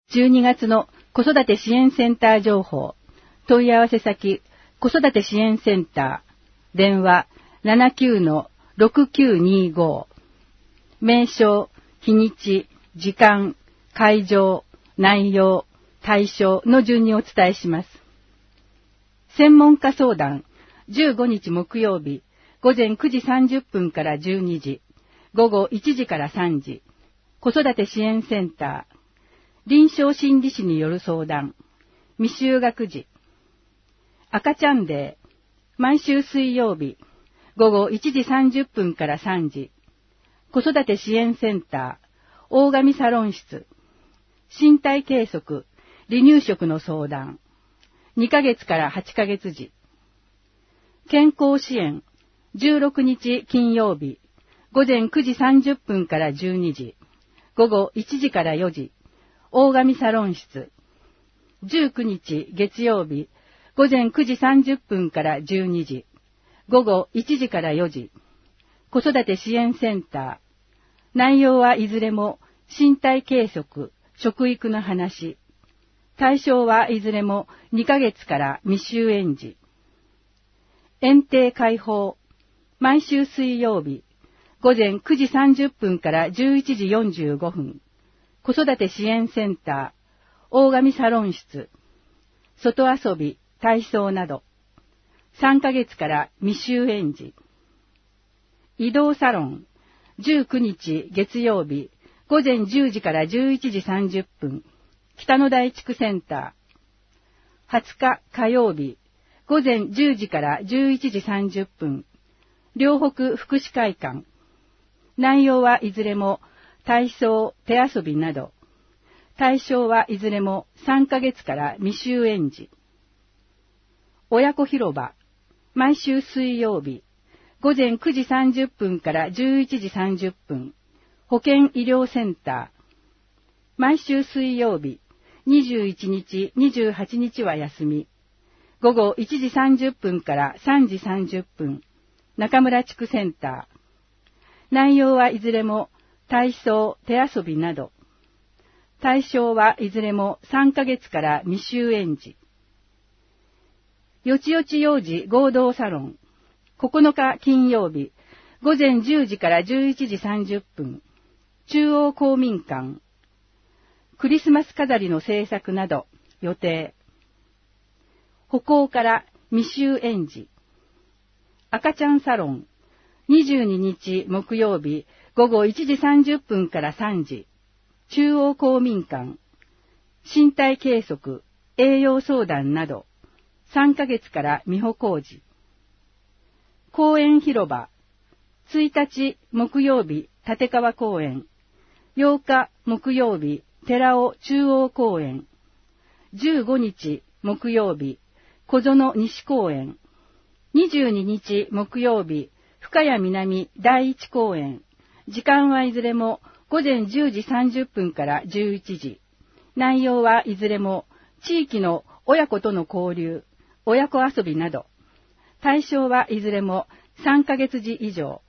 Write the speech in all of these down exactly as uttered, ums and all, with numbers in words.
じゅうにがつの子育て支援センター情報。問い合わせ先、子育て支援センター。電話 ななきゅうのろくきゅうにご。名称、日にち、時間、会場、内容、対象の順にお伝えします。専門家相談、じゅうごにち木曜日、午前くじさんじゅっぷんからじゅうにじ、午後いちじからさんじ、子育て支援センター、臨床心理士による相談、未就学児、赤ちゃんデー、毎週水曜日、午後いちじさんじゅっぷんからさんじ、子育て支援センター、大神サロン室、身体計測、離乳食の相談、にかげつからはちかげつ時、健康支援、じゅうろくにち金曜日、午前くじさんじゅっぷんからじゅうにじ、午後いちじからよじ、大神サロン室、じゅうくにち月曜日、午前くじさんじゅっぷんからじゅうにじ、午後いちじからよじ、子育て支援センター、内容はいずれも身体計測、食育の話、対象はいずれもにかげつから未就園児、園庭開放、毎週水曜日、午前くじさんじゅっぷんからじゅういちじよんじゅうごふん、子育て支援センター、大神サロン室、外遊び、体操など、さんかげつから未就園児、移動サロン、じゅうくにち月曜日、午前じゅうじからじゅういちじさんじゅっぷん、北野台地区センター、はつか火曜日、午前じゅうじからじゅういちじさんじゅっぷん、両北福祉会館、内容はいずれも体操、手遊びなど、対象はいずれもさんかげつから未就園児。親子広場、毎週水曜日、午前くじさんじゅっぷんからじゅういちじさんじゅっぷん、保健医療センター。毎週水曜日、にじゅういちにち、にじゅうはちにちは休み。午後いちじさんじゅっぷんからさんじさんじゅっぷん、中村地区センター。内容はいずれも体操、手遊びなど。対象はいずれもさんかげつから未就園児。よちよち幼児合同サロン。ここのか金曜日、午前じゅうじからじゅういちじさんじゅっぷん。中央公民館。クリスマス飾りの制作など予定。歩行から未就園児。赤ちゃんサロン。にじゅうににち木曜日、午後いちじさんじゅっぷんからさんじ。中央公民館。身体計測、栄養相談など、さんかげつから未歩行児。公園広場。ついたち木曜日、立川公園。ようか木曜日、寺尾中央公園。じゅうごにち木曜日、小園西公園。にじゅうににち木曜日、深谷南第一公園。時間はいずれも午前じゅうじさんじゅっぷんからじゅういちじ。内容はいずれも地域の親子との交流、親子遊びなど。対象はいずれもさんかげつ児以上。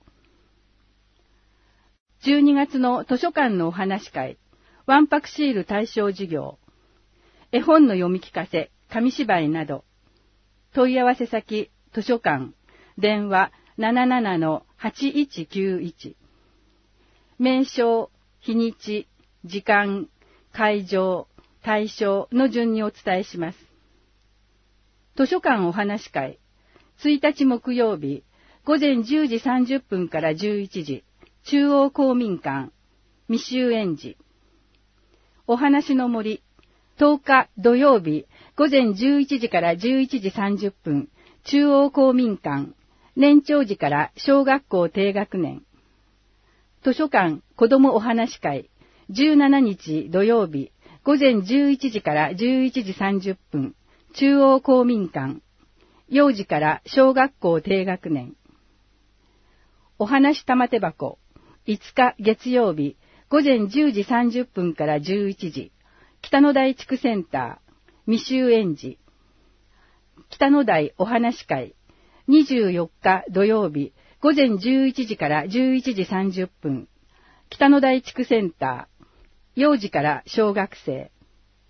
じゅうにがつの図書館のお話会、わんぱくシール対象授業、絵本の読み聞かせ、紙芝居など。問い合わせ先、図書館、電話 ななななのはちいちきゅういち。名称、日にち、時間、会場、対象の順にお伝えします。図書館お話会、ついたち木曜日、午前じゅうじさんじゅっぷんからじゅういちじ、中央公民館、未就園児。お話の森、とおか土曜日、午前じゅういちじからじゅういちじさんじゅっぷん、中央公民館、年長児から小学校低学年。図書館子どもお話会、じゅうしちにち土曜日、午前じゅういちじからじゅういちじさんじゅっぷん、中央公民館、幼児から小学校低学年。お話玉手箱、いつか月曜日、午前じゅうじさんじゅっぷんからじゅういちじ、北野台地区センター、未就園児。北野台お話会、にじゅうよっか土曜日、午前じゅういちじからじゅういちじさんじゅっぷん、北野台地区センター、幼児から小学生。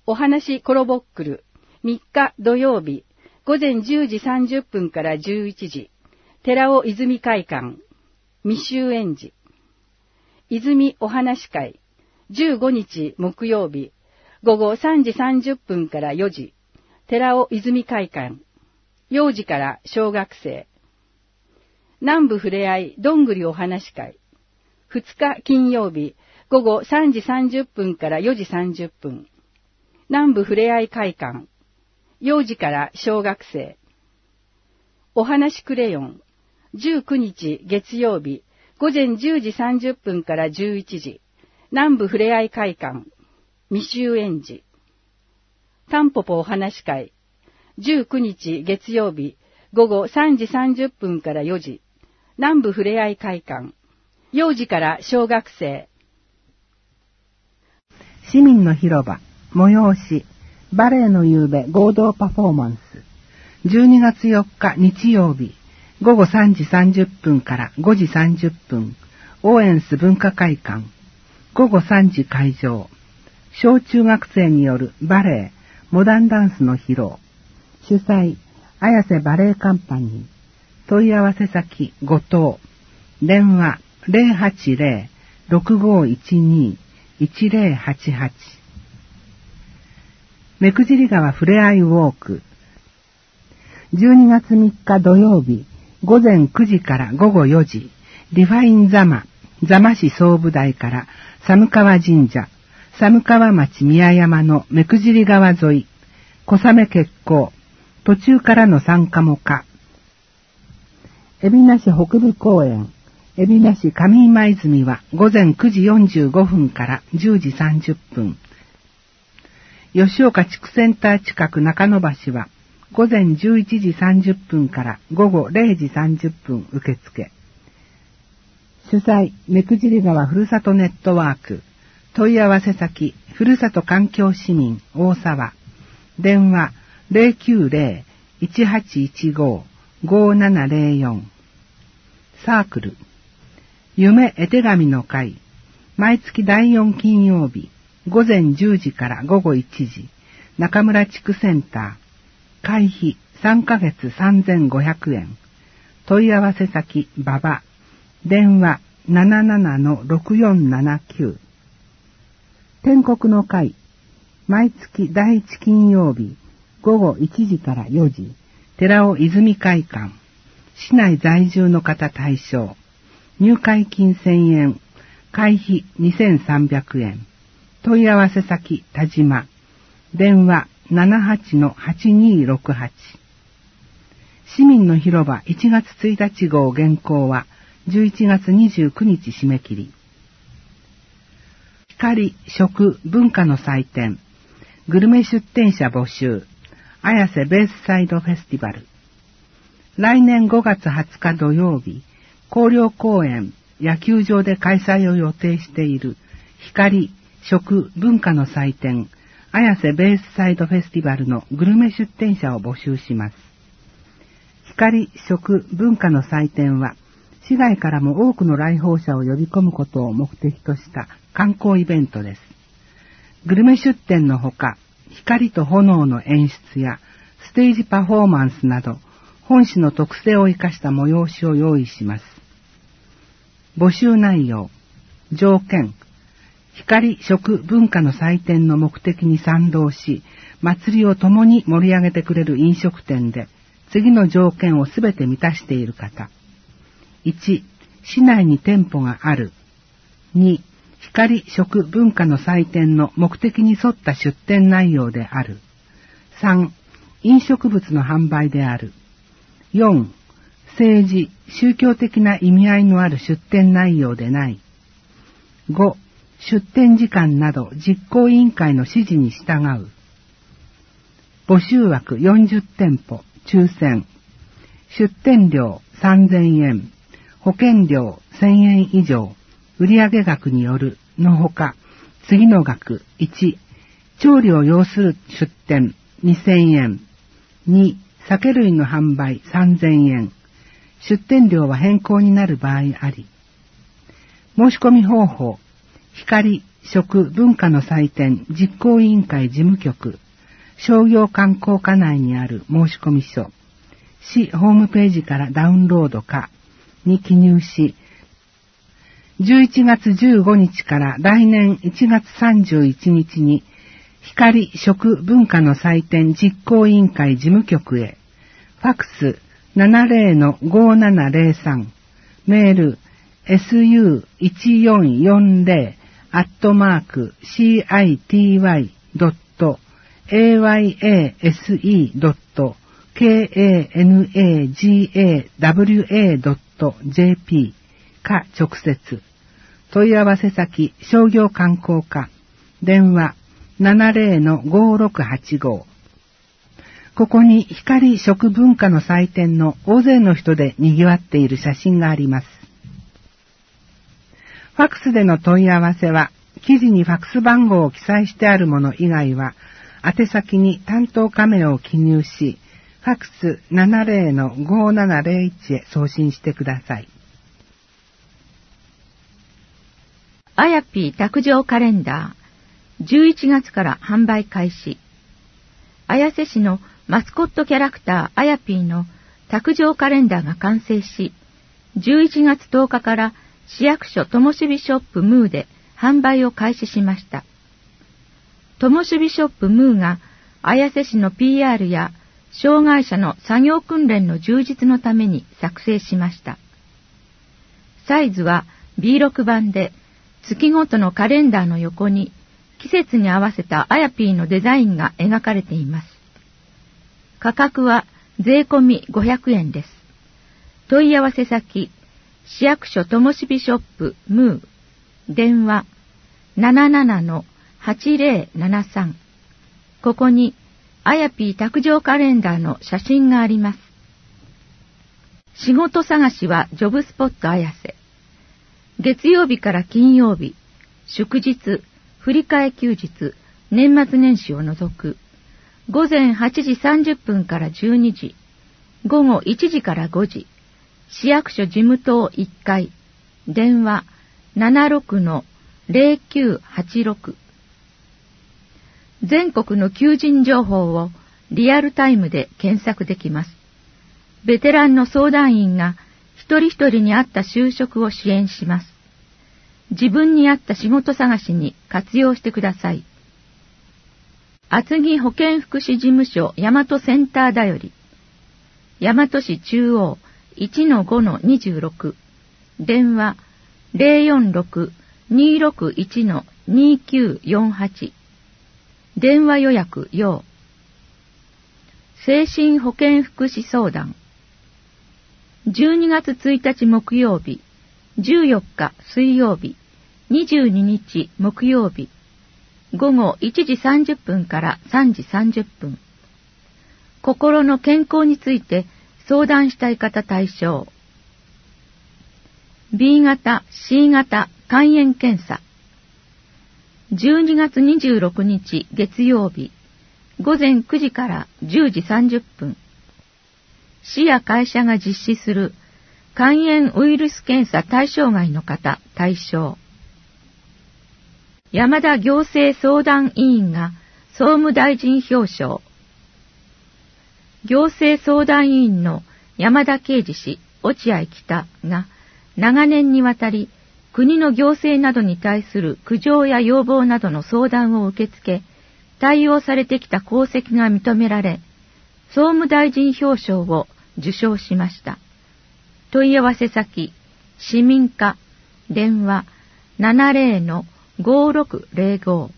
お話コロボックルみっか土曜日午前じゅうじさんじゅっぷんからじゅういちじ、寺尾泉会館、未就園児。泉お話会、じゅうごにち木曜日、午後さんじさんじゅっぷんからよじ、寺尾泉会館、幼児から小学生。南部ふれあいどんぐりお話会、ふつか金曜日、午後さんじさんじゅっぷんからよじさんじゅっぷん、南部ふれあい会館、幼児から小学生。お話クレヨン、じゅうくにち月曜日、午前じゅうじさんじゅっぷんからじゅういちじ、南部ふれあい会館、未就園児。タンポポお話会、じゅうくにち月曜日、午後さんじさんじゅっぷんからよじ、南部ふれあい会館、幼児から小学生。 市民の広場、催し、バレエの夕べ合同パフォーマンス。じゅうにがつよっか日曜日、午後さんじさんじゅっぷんからごじさんじゅっぷん、オーエンス文化会館。午後さんじ会場。小中学生によるバレエ、モダンダンスの披露。主催、綾瀬バレエカンパニー。問い合わせ先、後藤。電話、ゼロはちゼロ ろくごいちに いちゼロはちはち。目久尻川ふれあいウォーク。じゅうにがつみっか土曜日、午前くじからごごよじ、リファイン座間、座間市総武台から寒川神社、寒川町宮山の目久尻川沿い、小雨決行、途中からの参加も可。海老名市北部公園、海老名市上今泉は午前くじよんじゅうごふんからじゅうじさんじゅっぷん。吉岡地区センター近く中野橋は午前じゅういちじさんじゅっぷんから午後れいじさんじゅっぷん受付。主催、目久尻川ふるさとネットワーク。問い合わせ先、ふるさと環境市民大沢。電話、ゼロきゅうゼロ いちはちいちご ごななゼロよん。サークル、夢絵手紙の会。毎月だいよん金曜日、午前じゅうじから午後いちじ、中村地区センター。会費さんかげつさんぜんごひゃくえん。問い合わせ先、馬場。電話 ななななのろくよんななきゅう。天国の会。毎月だいいち金曜日、午後いちじからよじ、寺尾泉会館。市内在住の方対象。入会金せんえん。会費にせんさんびゃくえん。問い合わせ先、田島。電話 ななはちのはちにろくはち。市民の広場いちがつついたち号原稿はじゅういちがつにじゅうくにち締め切り。光、食、文化の祭典。グルメ出店者募集。綾瀬ベースサイドフェスティバル。来年ごがつはつか土曜日、広陵公園野球場で開催を予定している光、食、文化の祭典、綾瀬ベースサイドフェスティバルのグルメ出店者を募集します。光、食、文化の祭典は、市外からも多くの来訪者を呼び込むことを目的とした観光イベントです。グルメ出店のほか、光と炎の演出やステージパフォーマンスなど、本市の特性を生かした催しを用意します。募集内容、条件、光食文化の祭典の目的に賛同し、祭りを共に盛り上げてくれる飲食店で、次の条件をすべて満たしている方。いち、市内に店舗がある。に、光食文化の祭典の目的に沿った出店内容である。さん、飲食物の販売である。よん、政治、宗教的な意味合いのある出店内容でない。ご、出店時間など実行委員会の指示に従う。募集枠よんじゅってんぽ、抽選。出店料さんぜんえん、保険料せんえん以上、売上額によるのほか、次の額いち、調理を要する出店にせんえん、に、酒類の販売さんぜんえん、出店料は変更になる場合あり。申し込み方法、光食文化の祭典実行委員会事務局、商業観光課内にある申込書、市ホームページからダウンロードかに記入し、じゅういちがつじゅうごにちから来年いちがつさんじゅういちにちに光食文化の祭典実行委員会事務局へ、ファックス ななじゅうのごーななぜろさん、メール エスユーいちよんよんぜろ アットマーク シーアイティーワイ ドット エーワイエーエスイー ドット ケーエーエヌエージーエーダブリューエー ドット ジェーピー か直接。問い合わせ先商業観光課、電話 ななじゅうのごーろくはちご。ここに光食文化の祭典の大勢の人で賑わっている写真があります。ファックスでの問い合わせは、記事にファックス番号を記載してあるもの以外は、宛先に担当カメを記入し、ファックス ななじゅうのごーななぜろいち へ送信してください。 あやぴー卓上カレンダー、じゅういちがつから販売開始。綾瀬市のマスコットキャラクターあやぴーの卓上カレンダーが完成し、じゅういちがつとおかから市役所ともしびショップムーで販売を開始しました。ともしびショップムーが綾瀬市の ピーアール や障害者の作業訓練の充実のために作成しました。サイズは ビーろく 版で、月ごとのカレンダーの横に季節に合わせたあやぴーのデザインが描かれています。価格は税込みごひゃくえんです。問い合わせ先、市役所ともしびショップムー、電話 ななななのはちぜろななさん。ここにあやぴー卓上カレンダーの写真があります。仕事探しはジョブスポットあやせ。月曜日から金曜日、祝日、振り替え休日、年末年始を除く、午前はちじさんじゅっぷんからじゅうにじ、午後いちじからごじ、市役所事務棟いっかい、電話 ななろくのぜろきゅうはちろく。全国の求人情報をリアルタイムで検索できます。ベテランの相談員が一人一人に合った就職を支援します。自分に合った仕事探しに活用してください。厚木保健福祉事務所大和センターだより、大和市中央 いちのごのにじゅうろく、電話 ゼロよんろく にーろくいちのにきゅうよんはち、電話予約用。精神保健福祉相談。じゅうにがつついたち木曜日、じゅうよっか水曜日、にじゅうににち木曜日、午後いちじさんじゅっぷんからさんじさんじゅっぷん。心の健康について相談したい方対象。ビー 型、シー 型肝炎検査。じゅうにがつにじゅうろくにち月曜日、午前くじからじゅうじさんじゅっぷん。市や会社が実施する肝炎ウイルス検査対象外の方対象。山田行政相談委員が総務大臣表彰。行政相談委員の山田啓二氏、落合北が長年にわたり国の行政などに対する苦情や要望などの相談を受け付け、対応されてきた功績が認められ、総務大臣表彰を受賞しました。問い合わせ先、市民課、電話 ななぜろのごーろくぜろご。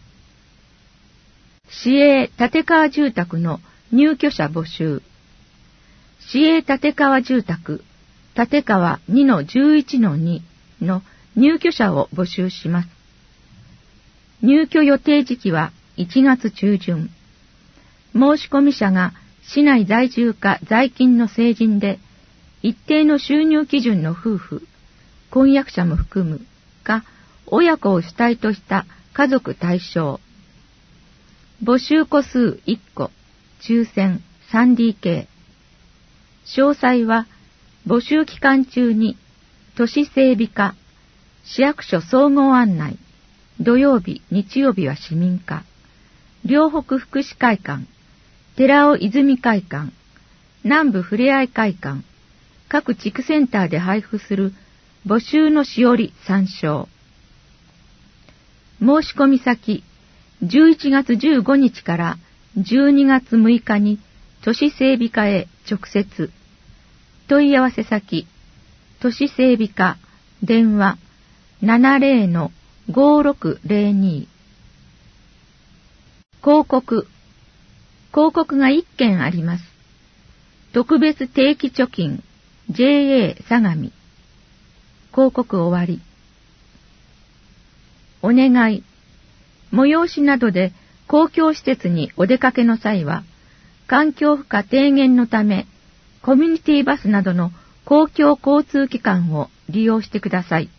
市営立川住宅の入居者募集。市営立川住宅、立川 にのじゅういちのに の入居者を募集します。入居予定時期はいちがつちゅうじゅん。申込者が市内在住か在勤の成人で、一定の収入基準の夫婦、婚約者も含むか、親子を主体とした家族対象。募集戸数いっこ、抽選 スリーディーケー。詳細は募集期間中に都市整備課、市役所総合案内、 土曜日、日曜日は市民課、両北福祉会館、寺尾泉会館、南部ふれあい会館、各地区センターで配布する募集のしおり参照。申し込み先、じゅういちがつじゅうごにちからじゅうにがつむいかに都市整備課へ直接。問い合わせ先、都市整備課、電話 ななぜろのごろくぜろに。広告。広告がいっけんあります。特別定期貯金 ジェーエー 相模。広告終わり。お願い。催しなどで公共施設にお出かけの際は、環境負荷低減のため、コミュニティバスなどの公共交通機関を利用してください。